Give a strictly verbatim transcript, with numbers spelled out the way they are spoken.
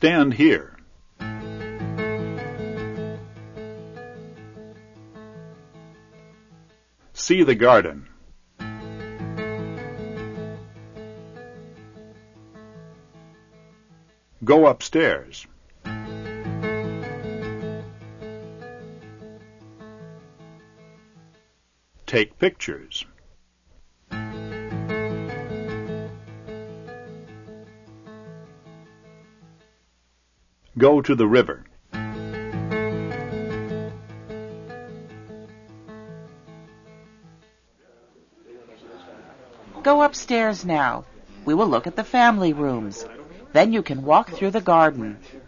Stand here. See the garden. Go upstairs. Take pictures. Go to the river. Go upstairs now. We will look at the family rooms. Then you can walk through the garden.